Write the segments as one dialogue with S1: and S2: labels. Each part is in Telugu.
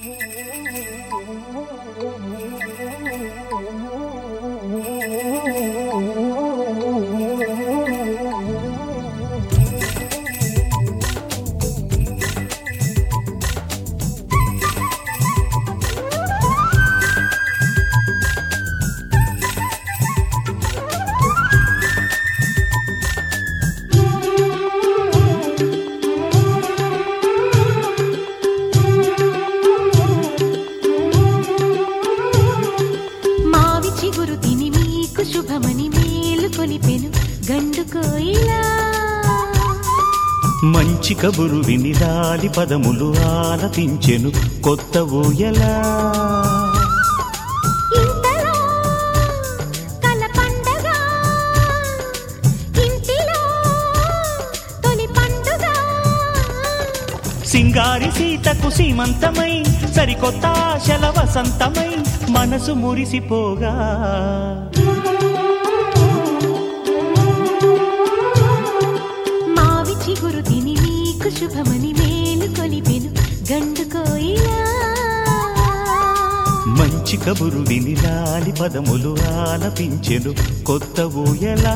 S1: మంచి కబురు విని లాలి పదములు ఆలపించెను కొత్త ఊయల. సింగారి సీతకు సీమంతమై సరికొత్త ఆశల వసంతమై మనసు మురిసిపోగా,
S2: శుభమని మేలు కొలిపెను గండు కోయిలా.
S1: మంచి కబురు విని లాలి పదములు ఆలపించెను కొత్త ఊయలా.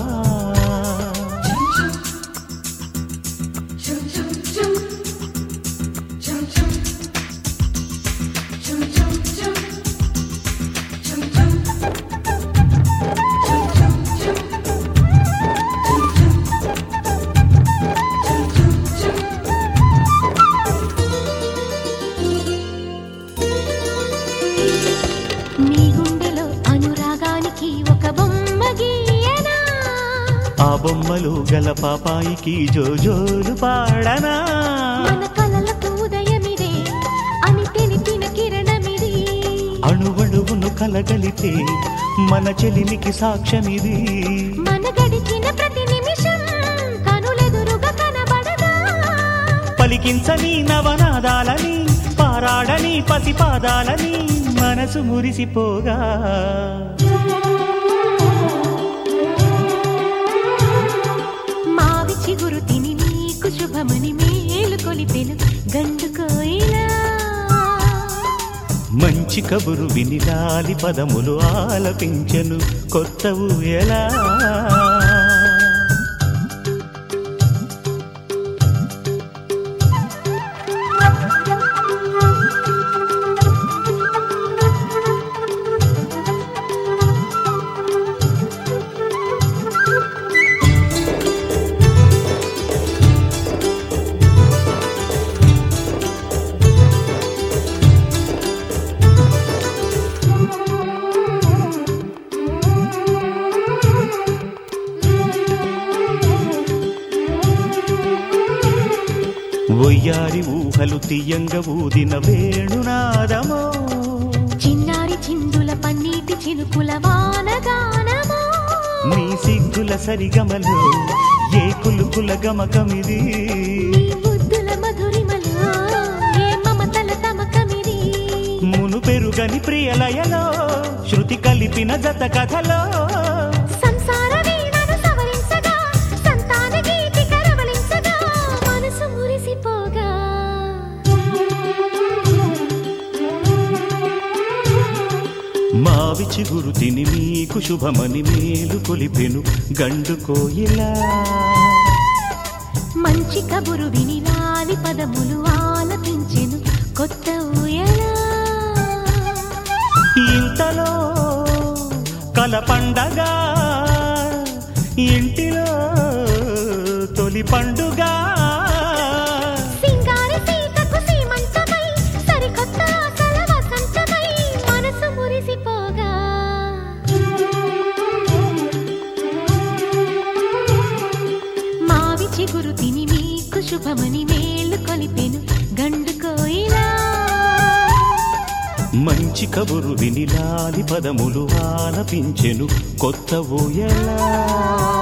S1: ఆ బొమ్మలు గల పాపాయికి జోజోలు పాడనా.
S2: మన కలలకు ఉదయమిదే అని తెలిపిన కిరణమిది,
S1: అణువణువును కలగలితే మన చెలిమికి సాక్ష్యమిది.
S2: మన గడిచిన ప్రతి నిమిషం కనులెదురుగా కనబడదా.
S1: పలికించని నవనాదాలని పారాడని పసిపాదాలని మనసు మురిసిపోగా,
S2: చిగురు తిని నీకు శుభమని మేలు కొలిపెను గండు కోయిలా.
S1: మంచి కబురు విని లాలి పదములు ఆలపించెను కొత్త ఊయలా. ఒయ్యారి ఊహలు తీయంగ ఊదిన వేణునాదమో,
S2: చిన్నారి చిందుల పన్నీటి చినుకుల వానగానమో,
S1: నీ సిగ్గుల సరిగమలు ఏ కులుకుల గమకమిది,
S2: నీ బుద్ధుల మధురిమలో ఏ మమతల తమకమిది.
S1: మును పెరుగని ప్రియలయలో శృతి కలిపిన జత కథలో,
S2: సంసార వీణను సవరించగా సంతాన గీతి కరవలించగా మనసు మురిసిపోగా,
S1: మావి చిగురు తిని మీకు శుభమని మేలు కొలిపెను గండు కోయిలా.
S2: మంచి కబురు విని లాలి పదములు ఆలపించెను కొత్త ఊయలా.
S1: ఇంతలో కల పండగ ఇంటిలో తొలి పండుగ,
S2: సింగారి సీతకు సీమంతమై సరికొత్త ఆశల వసంతమై మనసు మురిసిపోగా, మావి చిగురు తిని మీకు శుభమని మేలు కొలిపెను గండు కోయిలా.
S1: మంచి కబురు విని లాలి పదములు ఆలపించెను కొత్త ఊయలా.